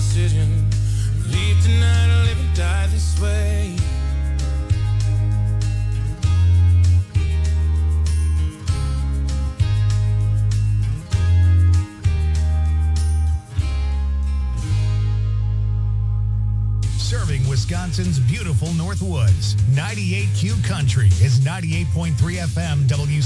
decision. Leave tonight or live and die this way. Serving Wisconsin's beautiful Northwoods. 98Q Country is 98.3 FM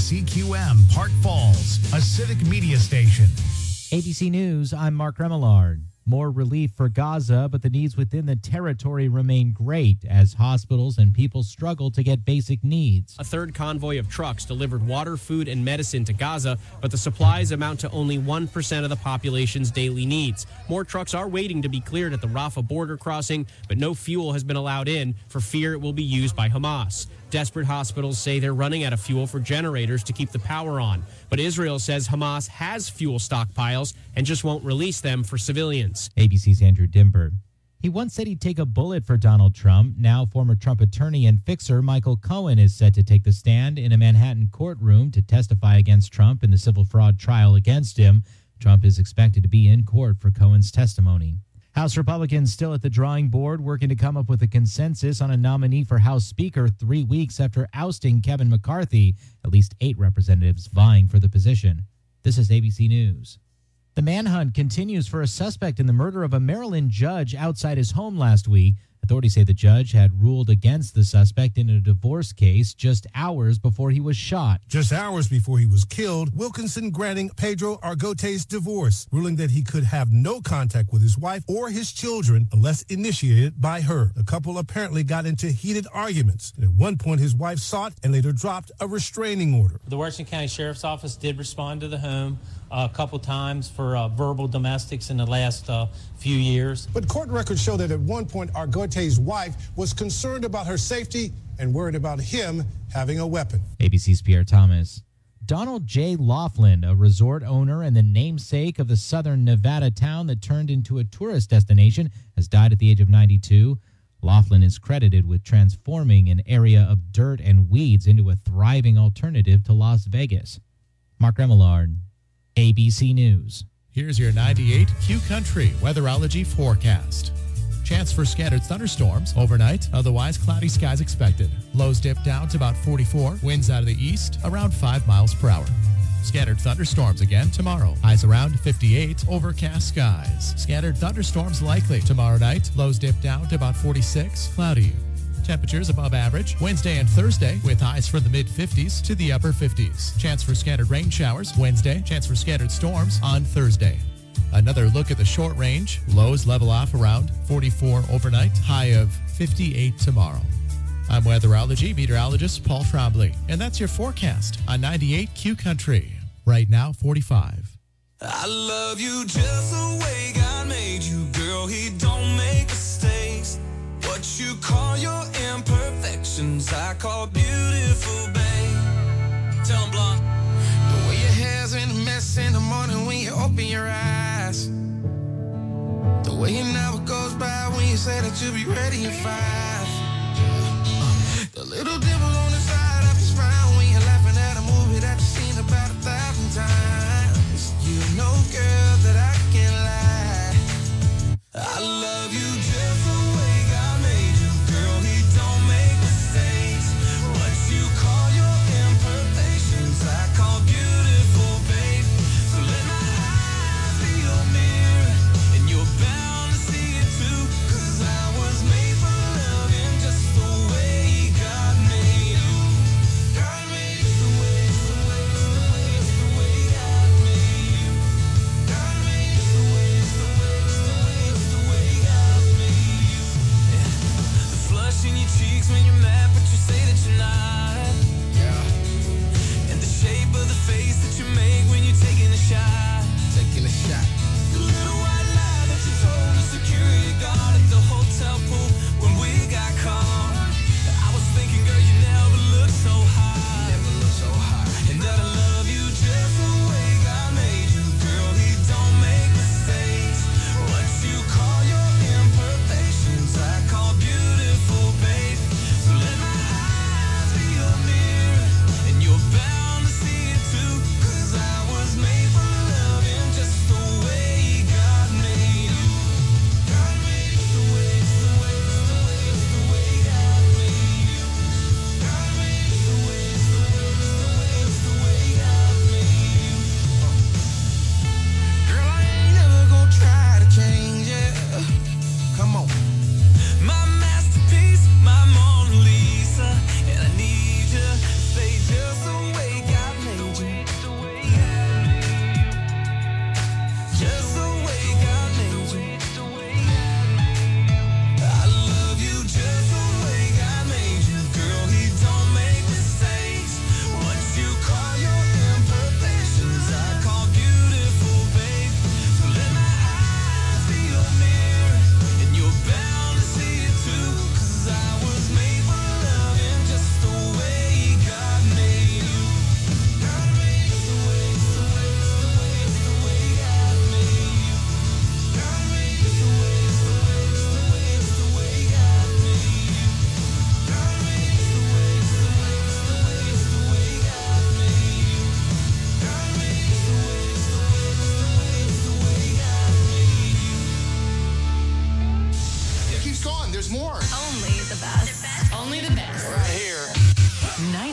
WCQM, Park Falls, a civic media station. ABC News, I'm Mark Remillard. More relief for Gaza, but the needs within the territory remain great as hospitals and people struggle to get basic needs. A third convoy of trucks delivered water, food, and medicine to Gaza, but the supplies amount to only 1% of the population's daily needs. More trucks are waiting to be cleared at the Rafah border crossing, but no fuel has been allowed in for fear it will be used by Hamas. Desperate hospitals say they're running out of fuel for generators to keep the power on. But Israel says Hamas has fuel stockpiles and just won't release them for civilians. ABC's Andrew Dimber. He once said he'd take a bullet for Donald Trump. Now former Trump attorney and fixer Michael Cohen is set to take the stand in a Manhattan courtroom to testify against Trump in the civil fraud trial against him. Trump is expected to be in court for Cohen's testimony. House Republicans still at the drawing board, working to come up with a consensus on a nominee for House Speaker 3 weeks after ousting Kevin McCarthy. At least 8 representatives vying for the position. This is ABC News. The manhunt continues for a suspect in the murder of a Maryland judge outside his home last week. Authorities say the judge had ruled against the suspect in a divorce case just hours before he was shot. Just hours before he was killed, Wilkinson granting Pedro Argote's divorce, ruling that he could have no contact with his wife or his children unless initiated by her. The couple apparently got into heated arguments. At one point, his wife sought and later dropped a restraining order. The Washington County Sheriff's Office did respond to the home a couple times for verbal domestics in the last few years. But court records show that at one point, Argote's wife was concerned about her safety and worried about him having a weapon. ABC's Pierre Thomas. Donald J. Laughlin, a resort owner and the namesake of the southern Nevada town that turned into a tourist destination, has died at the age of 92. Laughlin is credited with transforming an area of dirt and weeds into a thriving alternative to Las Vegas. Mark Remillard, ABC News. Here's your 98Q Country weatherology forecast. Chance for scattered thunderstorms overnight, otherwise cloudy skies expected. Lows dip down to about 44, winds out of the east around 5 miles per hour. Scattered thunderstorms again tomorrow. Highs around 58, overcast skies. Scattered thunderstorms likely tomorrow night. Lows dip down to about 46, cloudy. Temperatures above average Wednesday and Thursday with highs from the mid-50s to the upper 50s. Chance for scattered rain showers Wednesday. Chance for scattered storms on Thursday. Another look at the short range. Lows level off around 44 overnight. High of 58 tomorrow. I'm weatherology meteorologist Paul Trombley, and that's your forecast on 98Q Country. Right now, 45. I love you just the way God made you, girl. He don't make mistakes. What you call your imperfections, I call beautiful, babe. Tell him, Blonde. The way your hair's in a mess in the morning when you open your eyes. The way an hour goes by when you say that you'll be ready in 5. The little dimple on the side of your smile when you're laughing at a movie that you've seen about 1,000 times. You know, girl, that I can't lie. I love you just the way God made you, girl. He don't make mistakes. What you call your imperfections, I call beautiful, babe. So let my eyes be your mirror, and you're bound to see it too. 'Cause I was made for loving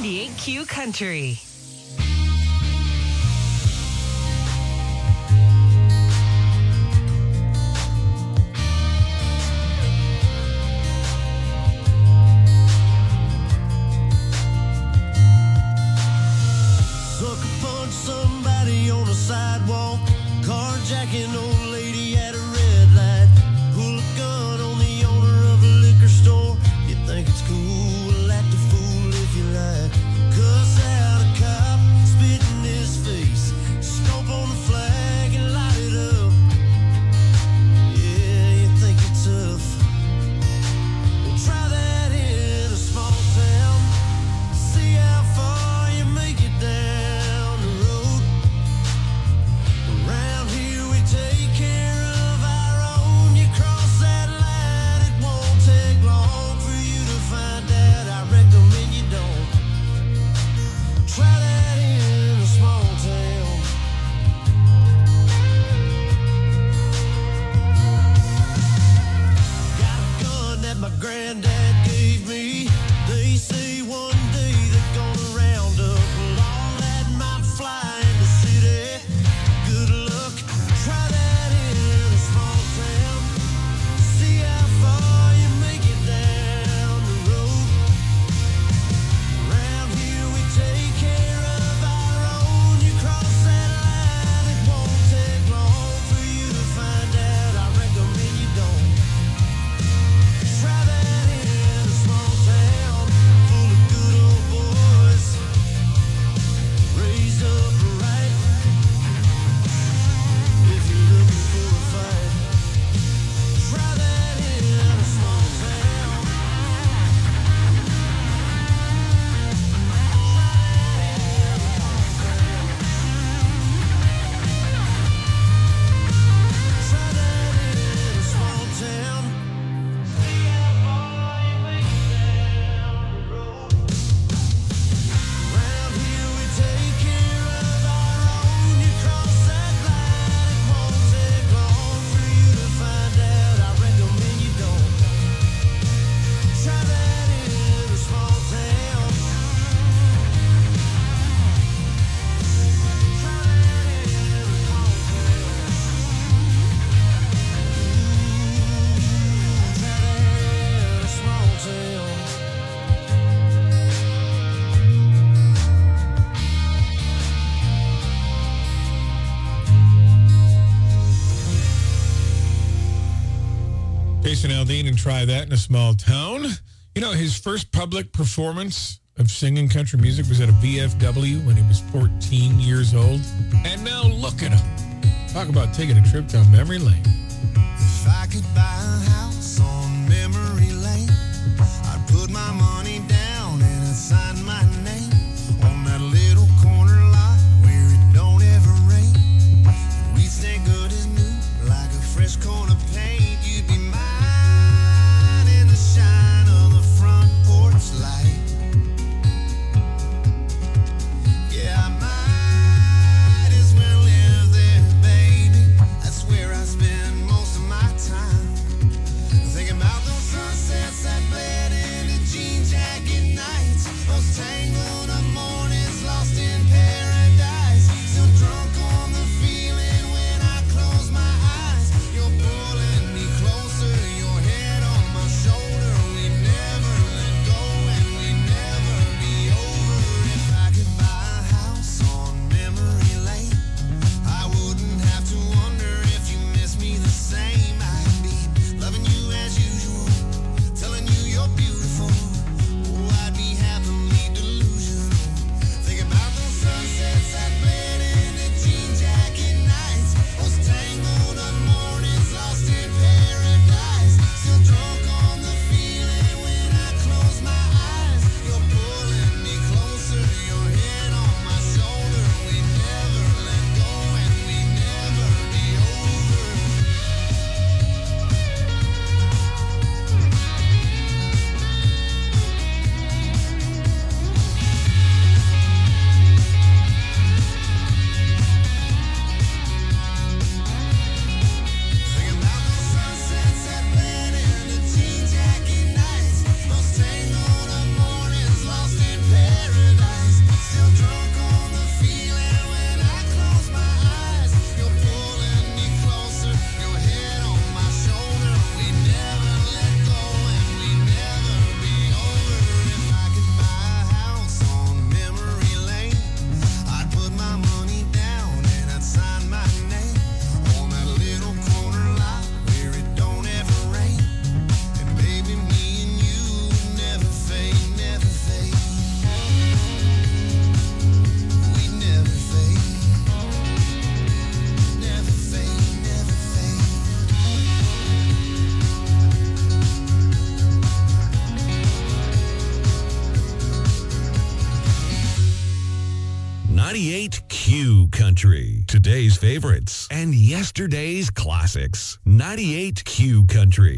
98Q Country. Sucker punch somebody on the sidewalk, carjacking old lady at a red light, pull a gun on the owner of a liquor store. You think it's cool, act a fool if you like, cuss out a cop, spit in his face, stomp on the flag and light it up. Yeah, you think you're tough. Well, try that in a small town, see how far you make it down the road. Around here we take care of our own. You cross that line, it won't take long for you to find out. I recommend you don't. Try that in a small town. Got a gun that my granddad gave me. They say one day they're gonna round up all that might fly in the city. Good luck, try that in a small town. See how far you make it down the road. Around here we take care of our own. You cross that line, it won't take long for you to find out. I recommend you don't. Try that in a small town full of good old boys, raised up right. If you're looking for a fight, try that in a small town. Try that in a small town. See how far you make it down the road. Around here we take care of our own. You cross that line, it won't take long for you to find out. I recommend you don't. Try that in a small town. Try that in a small town. Try that in a small town. Jason Aldean and Try That in a Small Town. You know, his first public performance of singing country music was at a VFW when he was 14 years old. And now look at him. Talk about taking a trip down memory lane. If I could buy a house on memory lane, I'd put my money down and I'd sign my name on that little corner lot where it don't ever rain. We'd stay good as new, like a fresh coat of paint. You'd be mine in the shine of the front porch light. Yeah, I might as well live there, baby. That's where I spend most of my time. Thinking about those sunsets that bled into jean jacket nights, those tangled up 98Q Country. Today's favorites and yesterday's classics. 98Q Country.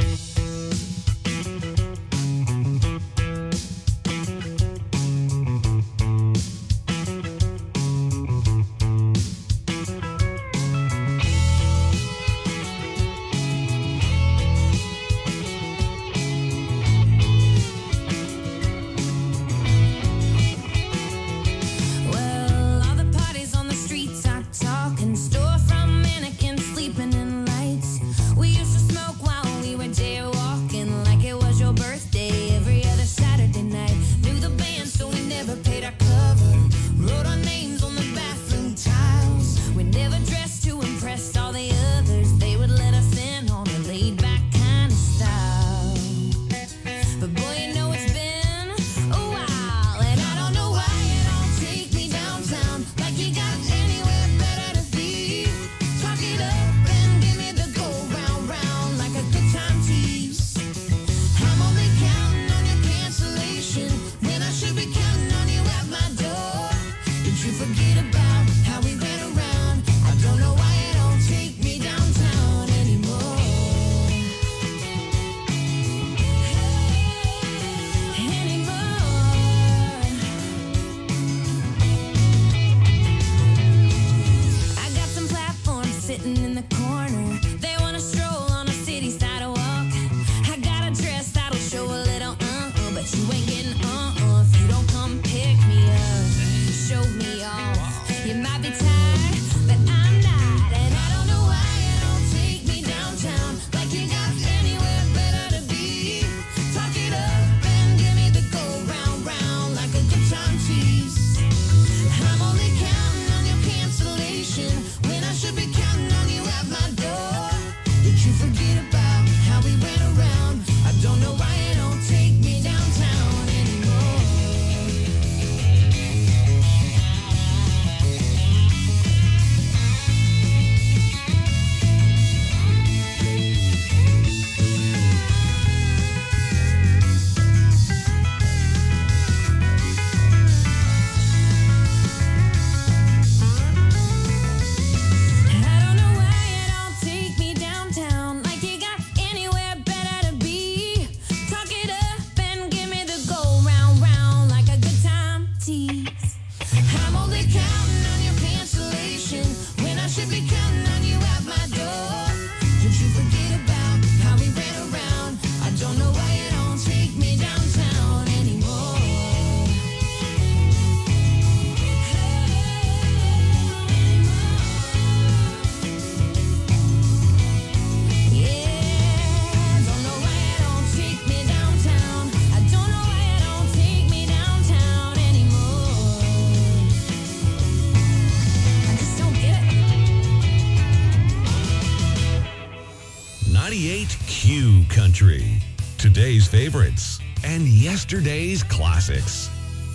Country. Today's favorites and yesterday's classics.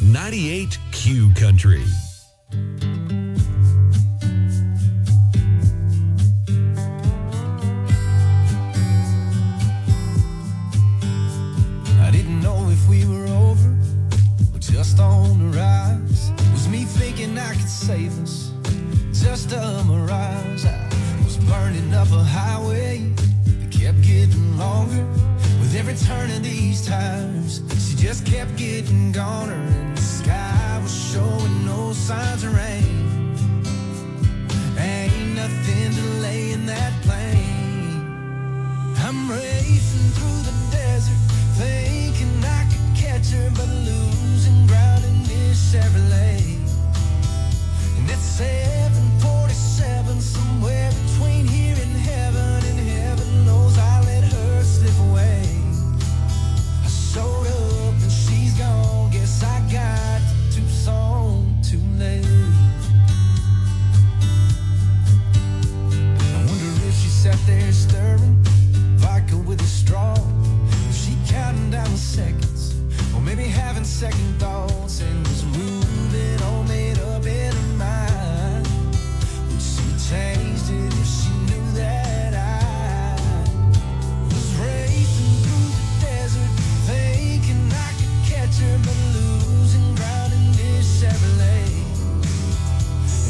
98Q Country. I didn't know if we were over or just on the rise. Was me thinking I could save us? Just a mirage. I was burning up a highway that kept getting longer. With every turn of these tires, she just kept getting goner, and the sky was showing no signs of rain. Ain't nothing delaying that plane. I'm racing through the desert, thinking I could catch her, but losing ground in this Chevrolet. And it's 747, somewhere between here and heaven knows I let her slip away. I showed up and she's gone, guess I got to Tucson too late. I wonder if she sat there stirring vodka with a straw, if she counting down the seconds, or maybe having second thoughts and was moving all made up in her mind. Would she have changed it if she knew that I was racing through the desert, thinking I could catch her, but losing ground in this Chevrolet?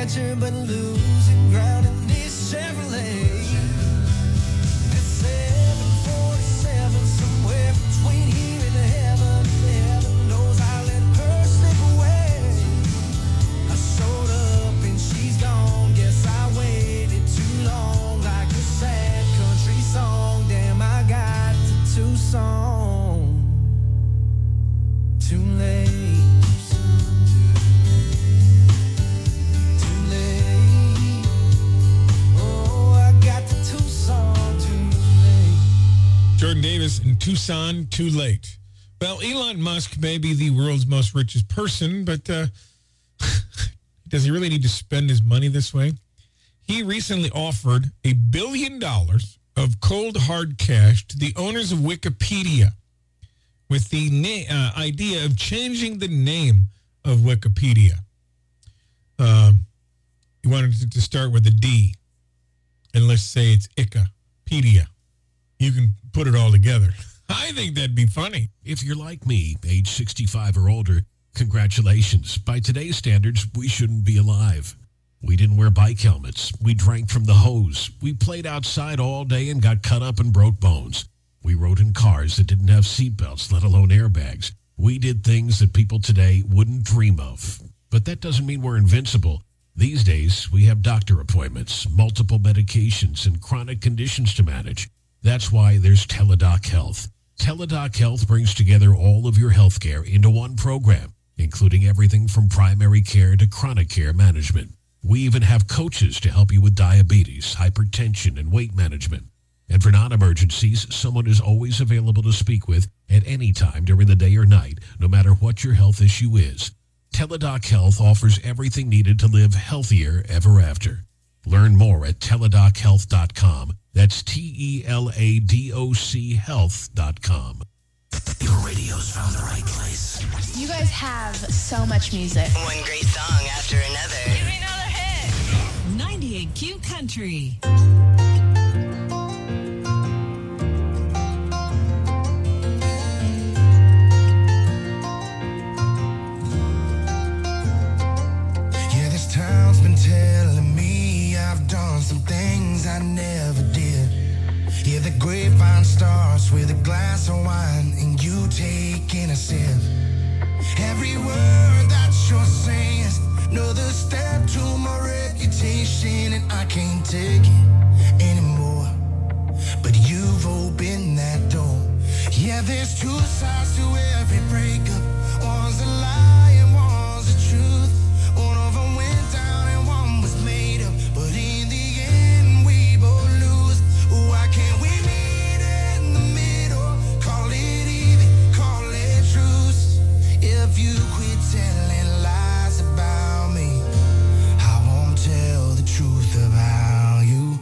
adventure, but losing ground in this Chevrolet. It's 747 somewhere between here and heaven. Heaven knows I let her slip away. I showed up and she's gone. Guess I waited too long, like a sad country song. Damn, I got to Tucson too late. Jordan Davis in Tucson, too late. Well, Elon Musk may be the world's most richest person, but does he really need to spend his money this way? He recently offered $1 billion of cold hard cash to the owners of Wikipedia with the idea of changing the name of Wikipedia. He wanted to start with a D, and let's say it's Wikipedia. You can put it all together. I think that'd be funny. If you're like me, age 65 or older, congratulations. By today's standards, we shouldn't be alive. We didn't wear bike helmets. We drank from the hose. We played outside all day and got cut up and broke bones. We rode in cars that didn't have seatbelts, let alone airbags. We did things that people today wouldn't dream of. But that doesn't mean we're invincible. These days, we have doctor appointments, multiple medications, and chronic conditions to manage. That's why there's Teladoc Health. Teladoc Health brings together all of your health care into one program, including everything from primary care to chronic care management. We even have coaches to help you with diabetes, hypertension, and weight management. And for non-emergencies, someone is always available to speak with at any time during the day or night, no matter what your health issue is. Teladoc Health offers everything needed to live healthier ever after. Learn more at teladochealth.com. That's TELADOC health.com. Your radio's found the right place. You guys have so much music. One great song after another. Give me another hit. 98Q Country. Yeah, this town's been telling me I've done some things I never did. Yeah, the grapevine starts with a glass of wine and you taking a sip. Every word that you're saying is another step to my reputation, and I can't take it anymore. But you've opened that door. Yeah, there's two sides to every breakup. One's a lie and one's the truth. One of them went down and one was made up. But in the end, we both lose. Why can't we meet in the middle? Call it even, call it truce. If you quit telling lies about me, I won't tell the truth about you.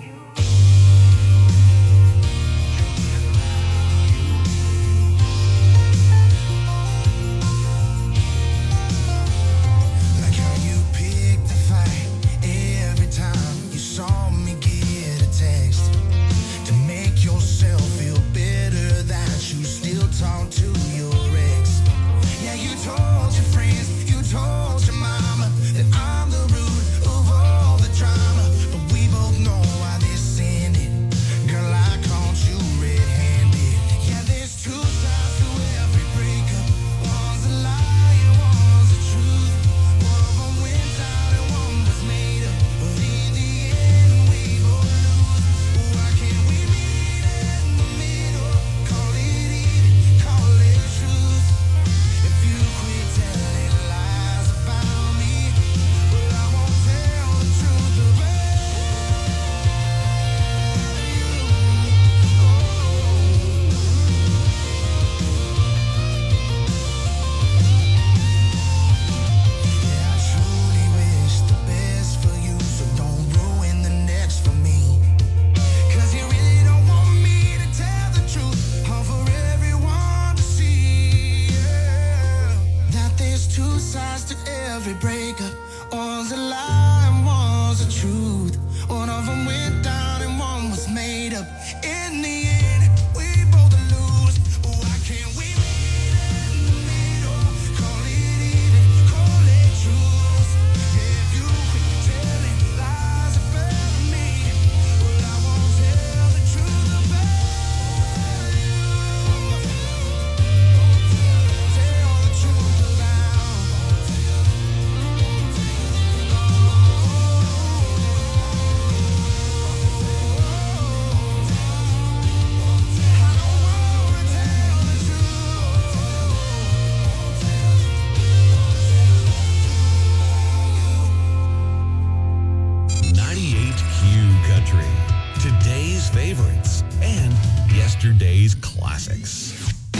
Country. Today's favorites and yesterday's classics.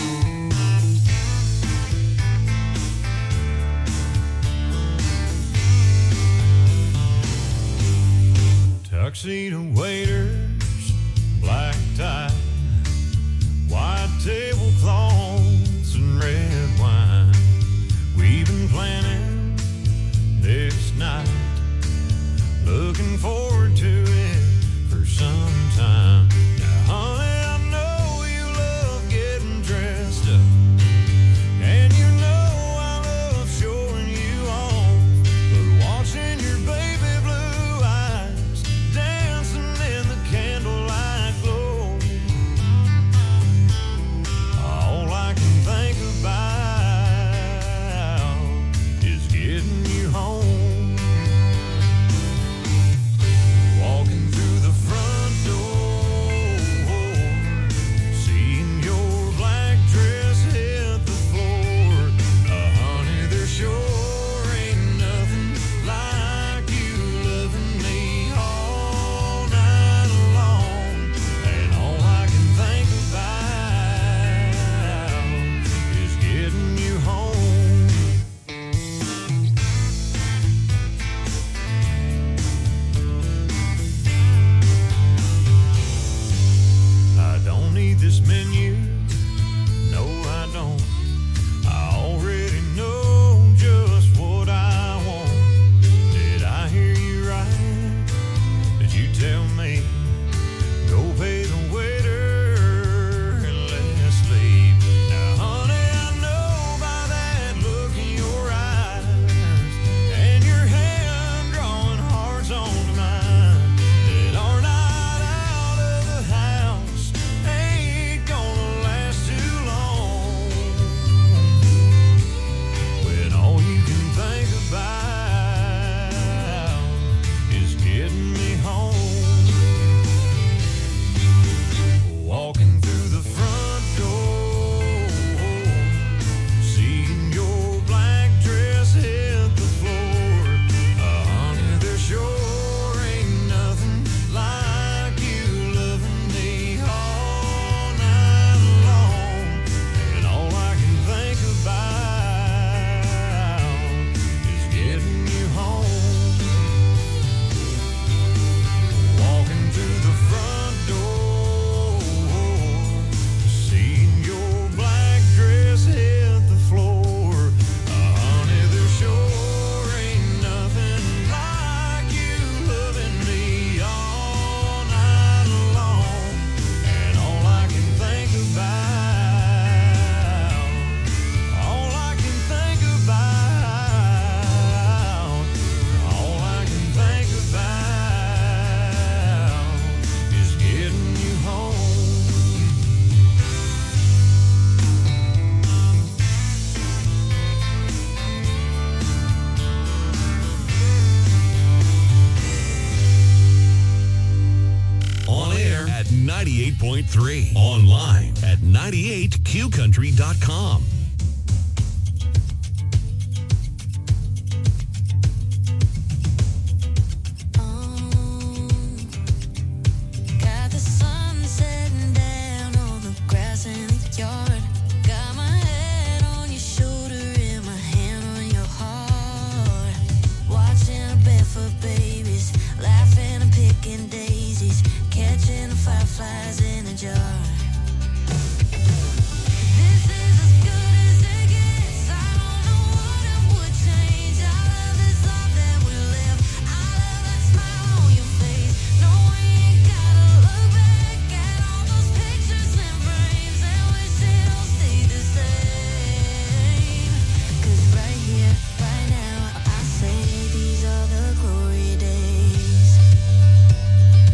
Tuxedo waiters, black tie, white tablecloths and red wine. We've been planning this night, looking forward to it for some time. Now, honey, I know you love getting dressed up, and you know I love showing you off, but watching your baby blue eyes dancing in the candlelight glow, all I can think about is getting you home. Walking through the front door, seeing your black dress hit the floor. Honey, there sure ain't nothing like you loving me all night long. And all I can think about is getting you home. I don't need this menu, no I don't. I already know just what I want. Did I hear you right? Did you tell me, go pay the waiter and let's leave? Now honey, I know by that look in your eyes and your hand drawing hearts onto mine, that our night out of the house ain't gonna last too long, when all you can think about is getting me home. Walking through the front door, seeing your black dress hit the floor. Honey, there sure ain't nothing like you loving me all night long. And all I can think about is getting you home. Walking through the front door, seeing your black dress hit the floor. Honey, there sure ain't nothing like you loving me all night long. And all I can think about, all I can think about, all I can think about is getting you home. On air at 98.3. Online at 98qcountry.com. Got the sun setting down on the grass in the yard. Got my head on your shoulder and my hand on your heart. Watching barefoot babies, laughing and picking daisies, catching the fireflies in a jar. This is as good as it gets. I don't know what I would change. I love this life that we live. I love that smile on your face. No, we ain't gotta look back at all those pictures and frames and wish it all stayed the same. 'Cause right here, right now, I say these are the glory days.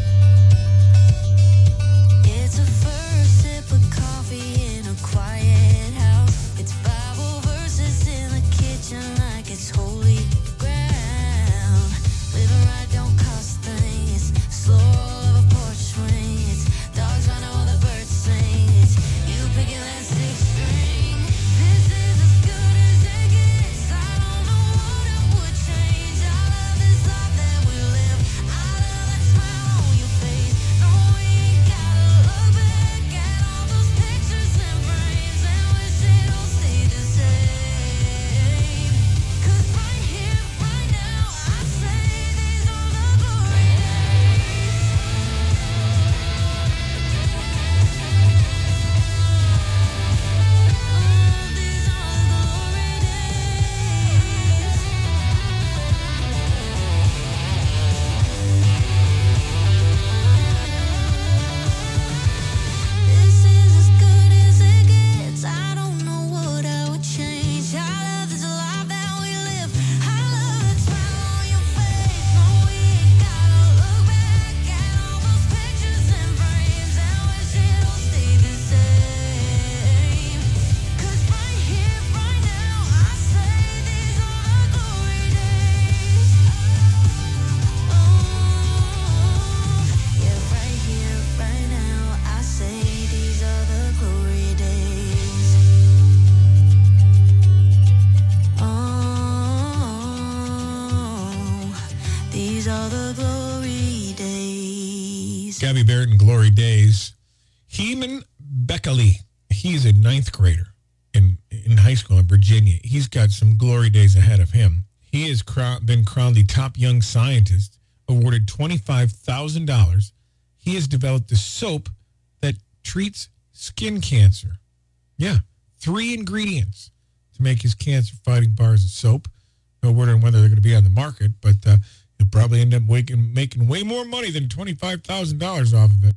These are the glory days. Gabby Barrett and Glory Days. Heman Beckley. He's a 9th grader in high school in Virginia. He's got some glory days ahead of him. He has been crowned the top young scientist, awarded $25,000. He has developed a soap that treats skin cancer. Yeah, 3 ingredients to make his cancer-fighting bars of soap. No word on whether they're going to be on the market, but he'll probably end up making way more money than $25,000 off of it.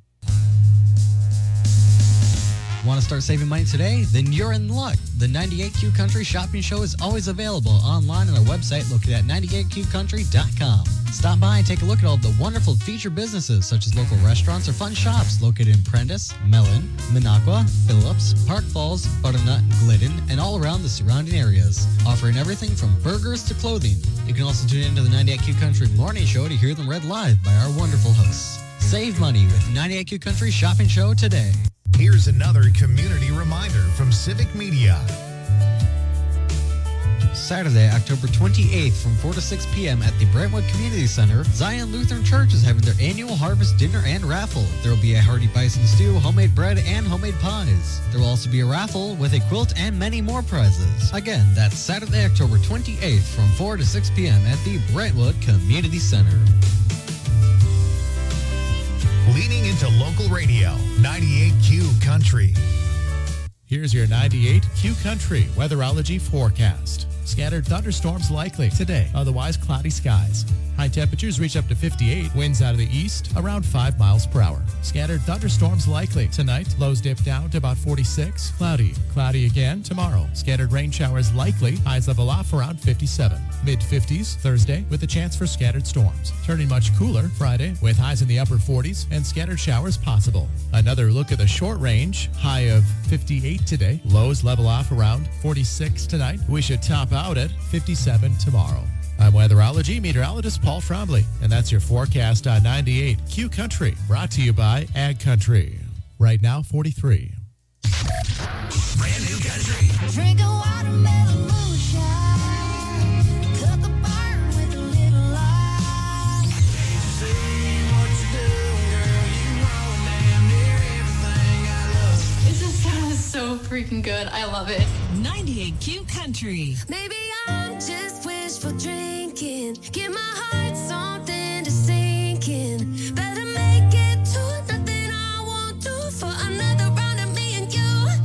Want to start saving money today? Then you're in luck. The 98Q Country Shopping Show is always available online on our website located at 98QCountry.com. Stop by and take a look at all the wonderful featured businesses such as local restaurants or fun shops located in Prentice, Mellon, Minocqua, Phillips, Park Falls, Butternut, Glidden, and all around the surrounding areas, offering everything from burgers to clothing. You can also tune into the 98Q Country Morning Show to hear them read live by our wonderful hosts. Save money with 98Q Country Shopping Show today. Here's another community reminder from Civic Media. Saturday, October 28th from 4 to 6 p.m. at the Brentwood Community Center, Zion Lutheran Church is having their annual harvest dinner and raffle. There will be a hearty bison stew, homemade bread, and homemade pies. There will also be a raffle with a quilt and many more prizes. Again, that's Saturday, October 28th from 4 to 6 p.m. at the Brentwood Community Center. Leaning into local radio, 98Q Country. Here's your 98Q Country weatherology forecast. Scattered thunderstorms likely today, otherwise cloudy skies. High temperatures reach up to 58, winds out of the east around 5 miles per hour. Scattered thunderstorms likely tonight, lows dip down to about 46, cloudy. Cloudy again tomorrow. Scattered rain showers likely, highs level off around 57. Mid-50s Thursday with a chance for scattered storms. Turning much cooler Friday with highs in the upper 40s and scattered showers possible. Another look at the short range, high of 58 today, lows level off around 46 tonight. We should top out at 57 tomorrow. I'm weatherology meteorologist Paul Frombley, and that's your forecast on 98Q Country, brought to you by Ag Country. Right now, 43. Brand new country. Drink a watermelon moonshine. Cook a burn with a little light. See what you do, girl. You know damn near everything I love. This sounds so freaking good. I love it. 98Q Country. Maybe I'm just wishful drinking. Give my heart something to sink in. Better make it to nothing I won't do for another round of me and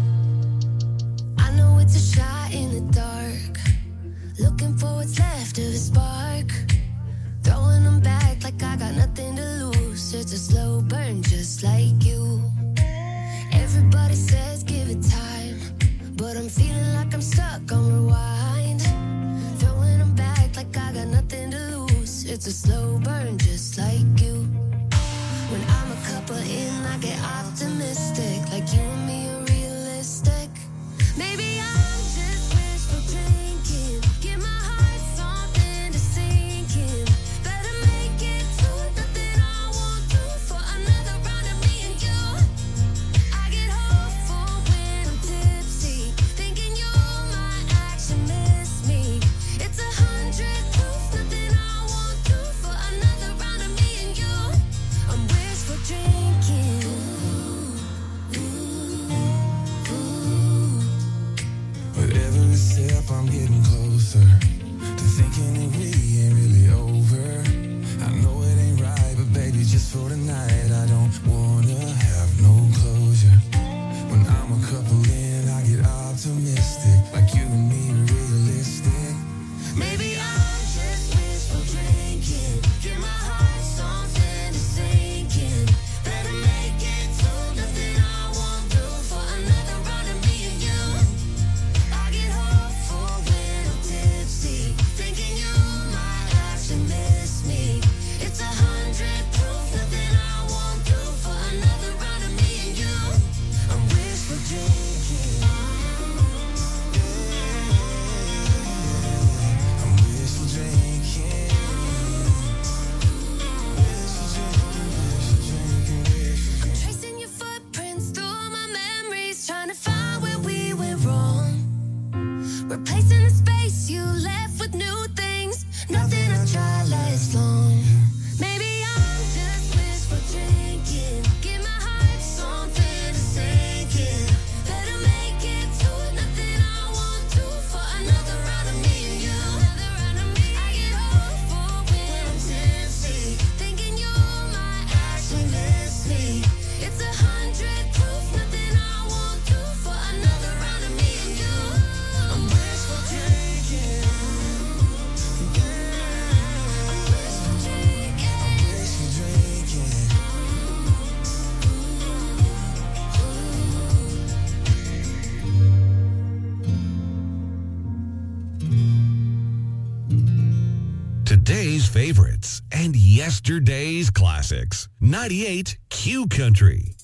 you. I know it's a shot in the dark. Looking for what's left of a spark. Throwing them back like I got nothing to lose. It's a slow burn just like you. Everybody says give it time, but I'm feeling like I'm stuck on rewind. Throwing them back like I got nothing to lose. It's a slow burn just like you. When I'm a couple in, I get optimistic. Like you and me are realistic. Maybe I'm just wishful drinking. Give my heart something to sink in. Better make it to nothing I won't do for another round of me and you. I get hopeful when I'm tipsy, thinking you might actually miss me. It's 100 proof, nothing I won't do for another round of me and you. I'm wishful drinking. favorites and yesterday's classics. 98 Q Country.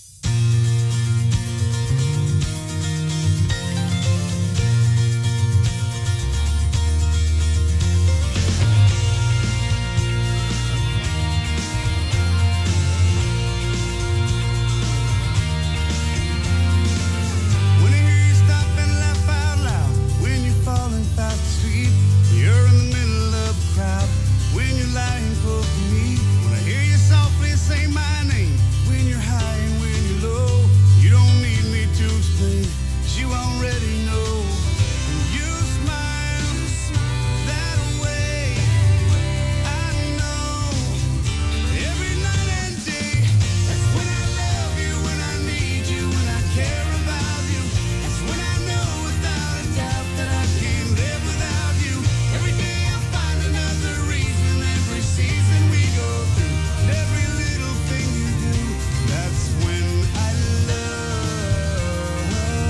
When I hear you stop and laugh out loud, when you're falling fast asleep, you're in the middle of a crowd, when you're lying close to me, when I hear you softly say my name, when you're high and when you're low, you don't need me to explain, 'cause you already know. And you smile that way, I know. Every night and day, that's when I love you, when I need you, when I care about you. That's when I know without a doubt that I can't live without you. Every day I find another reason, every season we go through, and every little thing you do, that's when I love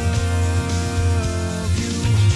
you.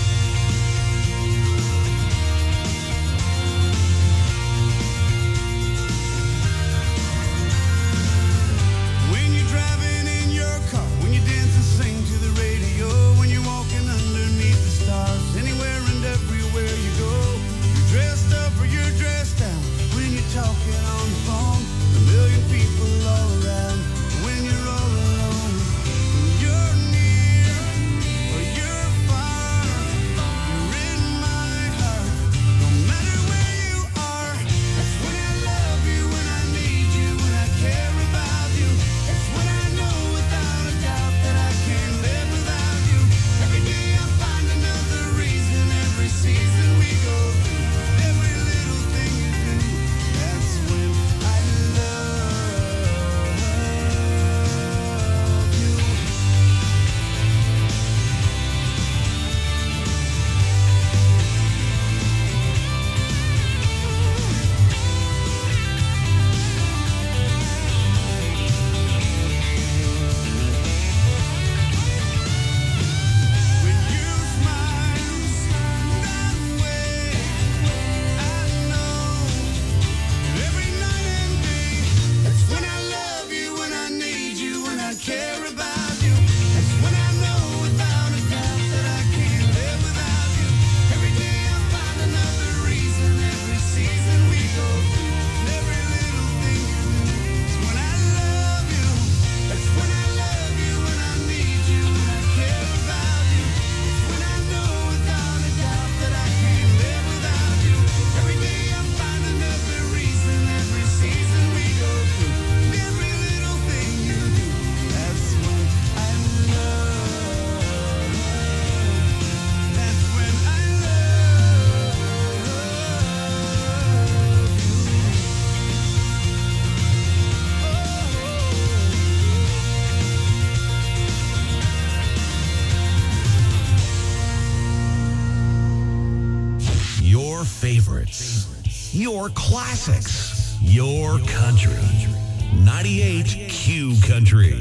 When you're driving in your car, when you dance and sing to the radio, when you're walking underneath the stars, anywhere and everywhere you go, you're dressed up or you're dressed down, when you're talking on the phone, a million people all around, when you're all alone, when you're near or you're far, you're in my heart, no matter where you are. That's when I love you, when I need you, when I care about you. That's when I know without a doubt that I can't live without you. Every day I find another reason, every season we go through, every little thing you do, that's when I love you. When you smile that way, I know. Every night and day, that's when I love you, when I need you, when I care about you. That's when I know without a doubt that I can't live without you. Every day I find another reason, every season we go through, and every little thing you do. It's when I love you. That's when I love you, when I need you, when I care about you. It's when I know without a doubt that I can't live without you. Every day I find another reason, every season we go through, and every little thing you do. That's when I love. That's when I love Your favorites, your classics, your country. 98 Q Country.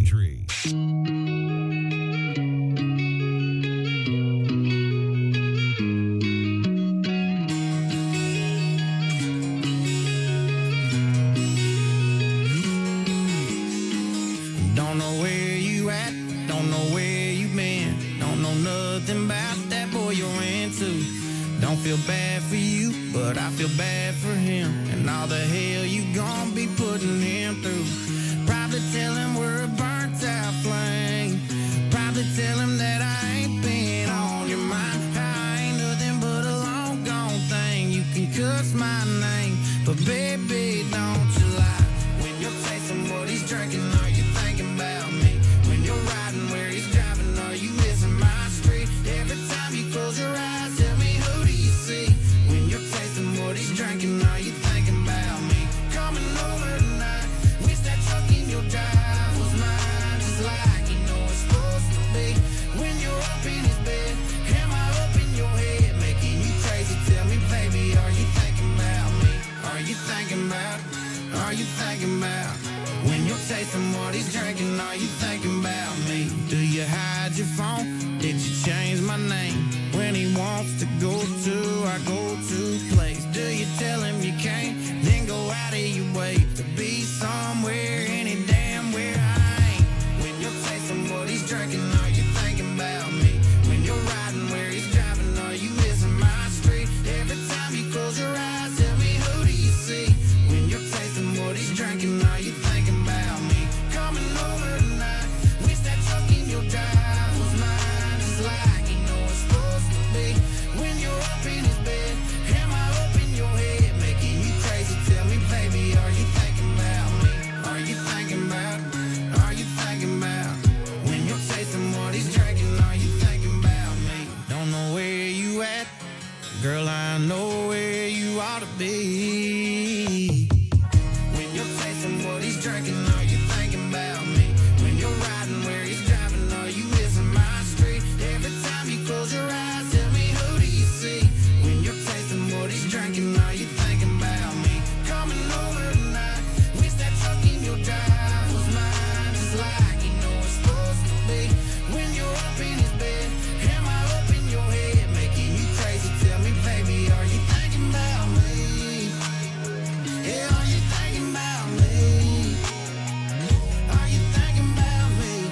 Don't know where you at, don't know where you been, don't know nothing about that boy you're into. Don't feel bad for you, but I feel bad for him, and all the hell you gon' be putting him through. Probably tell him we're a burnt out flame, probably tell him that I ain't been on your mind. I ain't nothing but a long gone thing. You can cuss my name, but baby, don't you lie. When you're tasting what he's drinking, are you thinking about me? When you're riding where he's driving, are you missing my street? Every time you close your eyes, tell me who do you see? When you're tasting what he's drinking, are you thinking about me? Coming over tonight, wish that truck in your drive was mine, just like you know it's supposed to be. When you're up in his bed, am I up in your head, making you crazy? Tell me, baby, are you thinking about me? Are you thinking about? Are you thinking about? When you're tasting what he's drinking, are you thinking about me? Do you hide your phone? Did you change my name? when he wants to go to our go-to place. Do you tell him you can't, then go out of your way to be somewhere, any damn where I ain't? When you're tasting what he's drinking, are you thinking about me? When you're riding where he's driving, are you missing my street? Every time you close your eyes, tell me, who do you see? When you're tasting what he's drinking, are you thinking about me? Coming over tonight, wish that truck in your drive was mine, just like you know it's supposed to be. When you're up in his bed, am I up in your head, making you crazy? Tell me, baby, are you thinking about me? Are you thinking about? Are you thinking about? When you're tasting what he's drinking, are you thinking about me? Don't know where you at, girl, I know where you ought to be. When you're tasting what he's drinking, are you thinking about me? When you're riding where he's driving, are you missing my street? Every time you close your eyes, tell me, who do you see? When you're tasting what he's drinking, are you thinking about me? Coming over tonight, wish that truck in your drive was mine, just like you know it's supposed to be. When you're up in his bed, am I up in your head, making you crazy? Tell me, baby, are you thinking about me? Yeah, are you thinking about me? Are you thinking about me?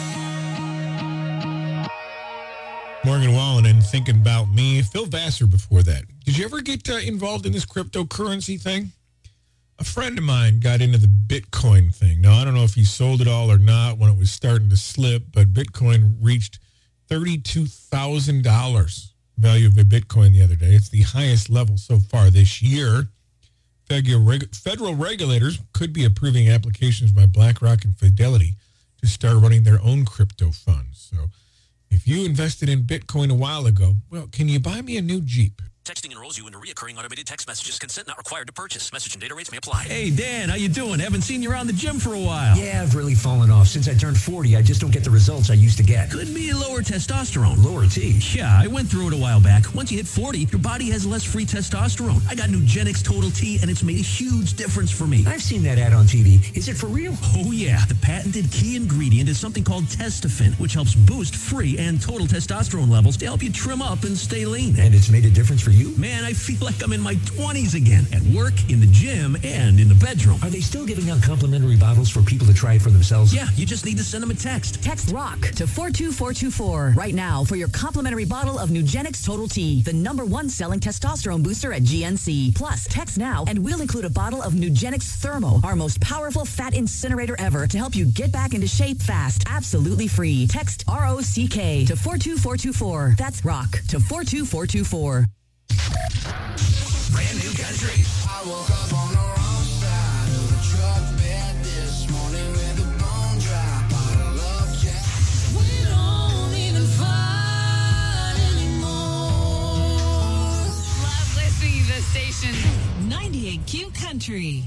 Morgan Wallen and Thinking About Me. Phil Vassar before that. Did you ever get involved in this cryptocurrency thing? A friend of mine got into the Bitcoin thing. Now, I don't know if he sold it all or not when it was starting to slip, but Bitcoin reached $32,000 value of a Bitcoin the other day. It's the highest level so far this year. Federal regulators could be approving applications by BlackRock and Fidelity to start running their own crypto funds. So if you invested in Bitcoin a while ago, well, can you buy me a new Jeep? Texting enrolls you into recurring automated text messages. Consent not required to purchase. Message and data rates may apply. Hey, Dan, how you doing? Haven't seen you around the gym for a while. Yeah, I've really fallen off. Since I turned 40, I just don't get the results I used to get. Could be lower testosterone. Lower T. Yeah, I went through it a while back. Once you hit 40, your body has less free testosterone. I got Nugenix Total T, and it's made a huge difference for me. I've seen that ad on TV. Is it for real? Oh, yeah. The patented key ingredient is something called Testofen, which helps boost free and total testosterone levels to help you trim up and stay lean. And it's made a difference for you? Man, I feel like I'm in my 20s again, at work, in the gym, and in the bedroom. Are they still giving out complimentary bottles for people to try it for themselves? Yeah, you just need to send them a text. Text ROCK to 42424 right now for your complimentary bottle of Nugenix Total T, the #1 selling testosterone booster at GNC. Plus, text now and we'll include a bottle of Nugenix Thermo, our most powerful fat incinerator ever, to help you get back into shape fast, absolutely free. Text ROCK to 42424. That's ROCK to 42424. Brand new country. I woke up on the wrong side of the truck bed this morning with a bone dry bottle of Jack. We don't even fight anymore. Love listening to this station. 98Q Country.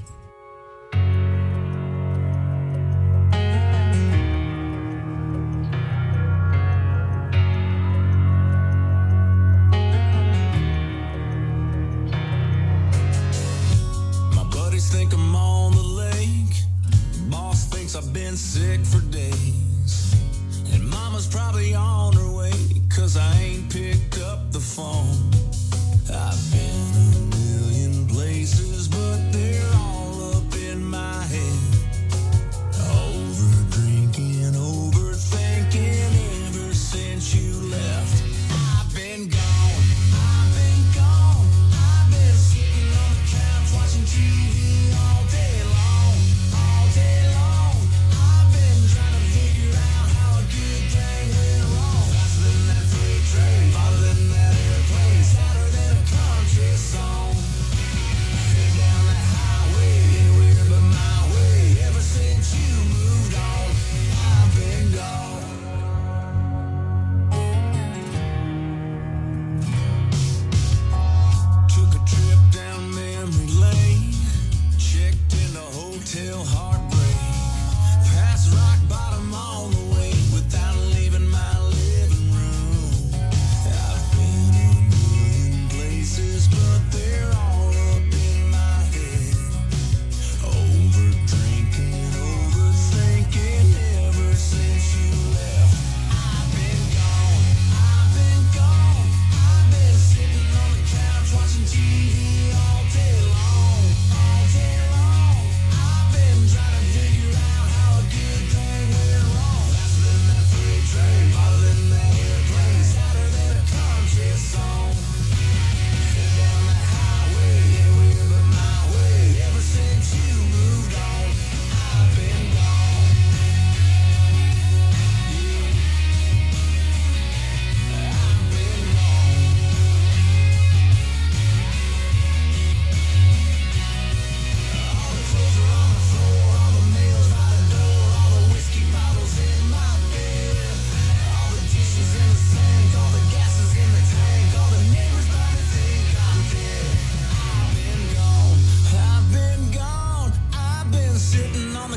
Think I'm on the lake. Boss thinks I've been sick for days. And mama's probably on her way, 'cause I ain't picked up the phone. I've been a million places, but they're all up in my head. Over drinking, overthinking ever since you left. I've been gone, I've been gone. I've been sitting on the couch watching TV. So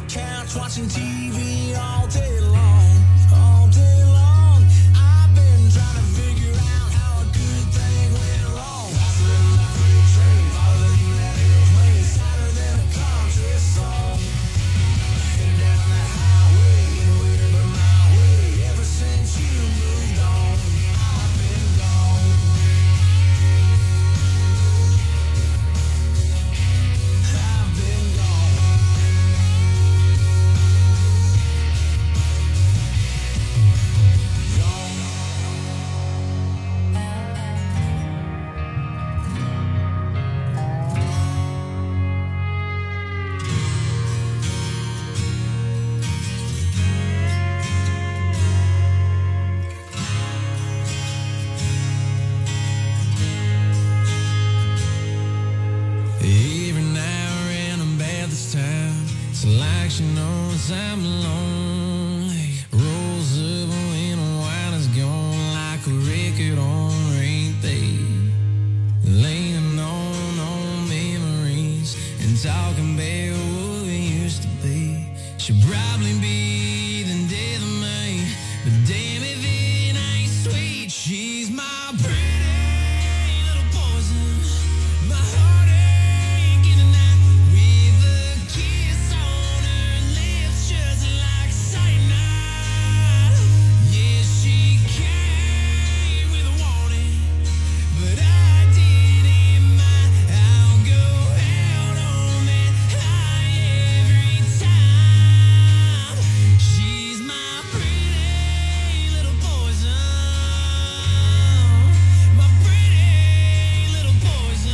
couch watching TV all day long, all day long. I've been trying to figure out how a good thing went wrong. Faster than a freight train, farther than that airplane, sadder than a country song. Headed down the highway, anywhere but my way. Ever since you moved on, I've been gone. I've been gone. Every now and then I'm bad this time. It's like she knows I'm lonely. Rolls up when the wine is gone like a record on repeat. Leaning on memories and talking about what we used to be. She'll probably be the death of me, but damn if it ain't sweet. She's my pretty little poison. My heart ain't getting out with a kiss on her lips, just like cyanide. Yeah, she came with a warning, but I didn't mind. I'll go out on that high every time. She's my pretty little poison. My pretty little poison.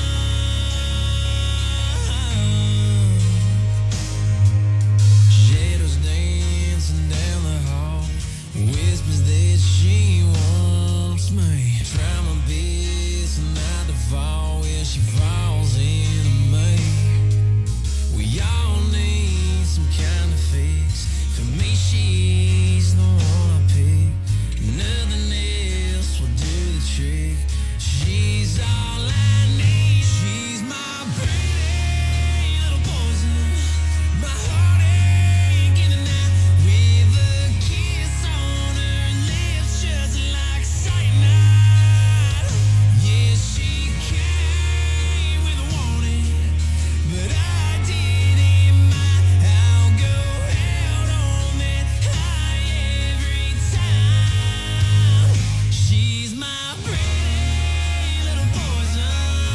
Shadows dancing down the hall, whispers that she wants me. Try my best not to fall when she falls into me. We all need some kind of fix. For me, she's the one I pick. Nothing else will do the trick. She's all I need. She's my pretty little poison. My heart ain't getting out with a kiss on her lips, just like cyanide. Yeah, she came with a warning, but I didn't mind. I'll go out on that high every time. She's my pretty little poison.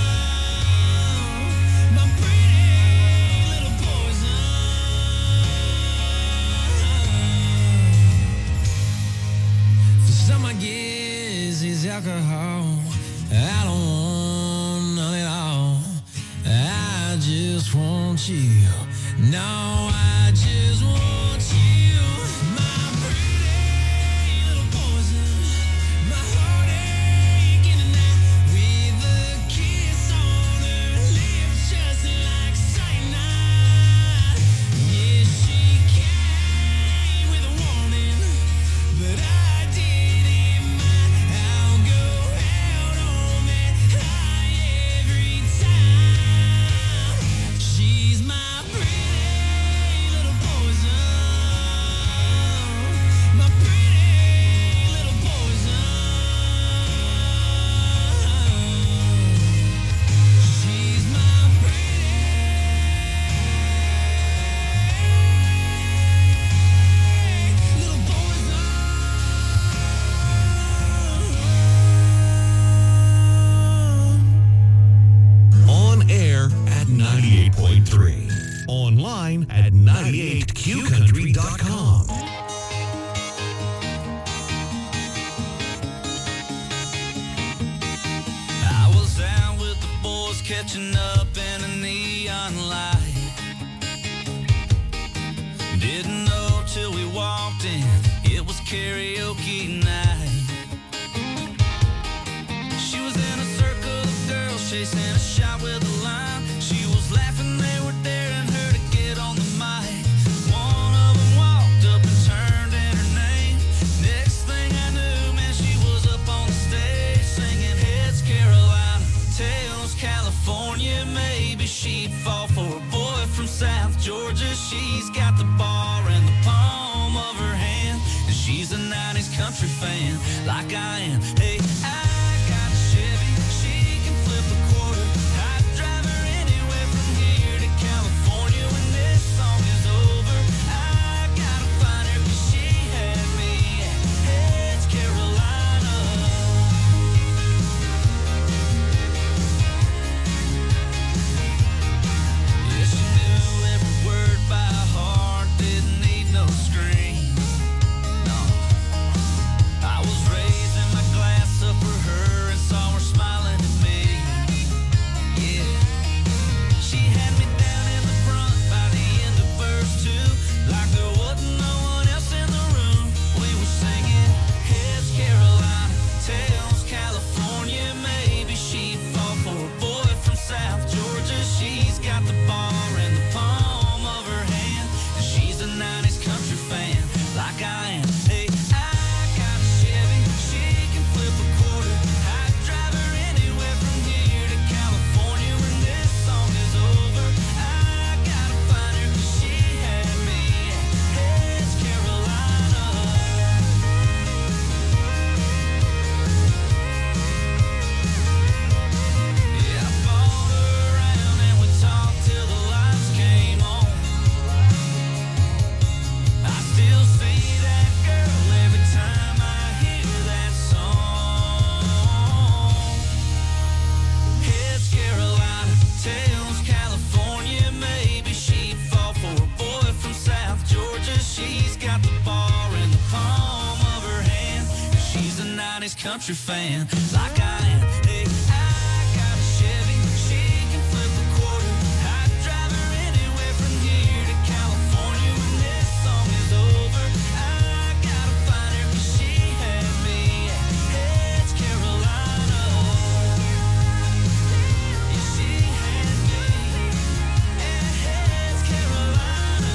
My pretty little poison. For some, I guess it's alcohol. I don't want none at all. I just want you. No, I just want you. My pretty little poison. My heart ain't getting out with a kiss on her lips, just like cyanide. Yeah, she came with a warning, but I didn't mind. I'll go out on that high every time. She's my pretty little poison. My pretty little poison. She's my pretty little poison. On air at 98.3. Online at 98qcountry.com. I was out with the boys catching up in a neon light. Didn't know till we walked in, it was karaoke night. She was in a circle of girls chasing a shot with a line. She was laughing, they were daring her to get on the mic. One of them walked up and turned in her name. Next thing I knew, man, she was up on the stage singing Heads Carolina, Tails California. Maybe she'd fall for a boy from South Georgia. She's got the bar in the palm of her hand, and she's a 90s country fan like I am. Hey, I got a Chevy, she can flip a quarter. I'd drive her anywhere from here to California when this song is over. I gotta find her 'cause she had me at Heads, Carolina. Yeah, she knew every word by heart, didn't need no screams. No, I was raising my glass up for her and saw her smiling at me. Yeah, she had me down in the front by the end of verse 2, like there wasn't no one else in the room. We were singing Heads, Carolina, Tails, California. Maybe she'd fall for a boy from South Georgia. She's got the bar in the palm of her hand, and she's a 90s country fan like I am. Hey, I got a Chevy, she can flip a quarter. I'd drive her anywhere from here to California when this song is over. I gotta find her 'cause she had me at Heads, Carolina. Yeah, I followed her around and we talked till the lights came on. I still see that girl every time I hear that song. Heads, Carolina, Tails, California. Maybe she'd fall for a boy from South Georgia. She's got the bar in the palm of her hand, and she's a 90s country fan like I am. Hey, I got a Chevy, she can flip a quarter. I'd drive her anywhere from here to California when this song is over. I gotta find her 'cause she had me at Heads, Carolina. Yeah, she had me at Heads, Carolina.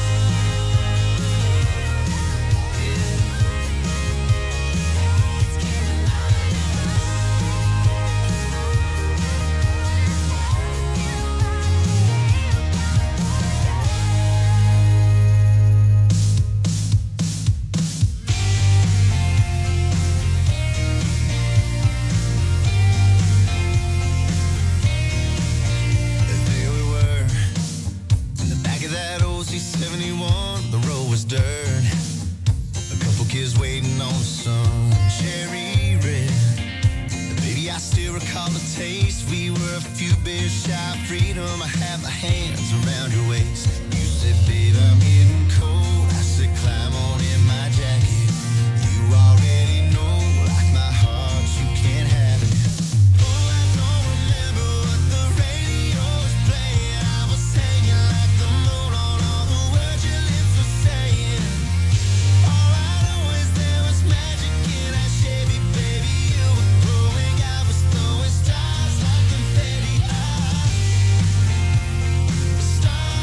There we were, in the back of that old C71. The road was dirt, a couple kids waiting on the sun, cherry red. Baby, I still recall the taste. We were a few beers shy of freedom. I had my hands around your waist. You said, babe, I'm getting cold. I said, climb on in my jacket. You already know, like my heart, you can't have it. Oh, I don't remember what the radio was playing. I was hanging like the moon on all the words your lips were saying. All I know is there was magic in that Chevy, baby. You were glowing, I was throwing stars like confetti. Stars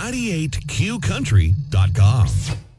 98QCountry.com.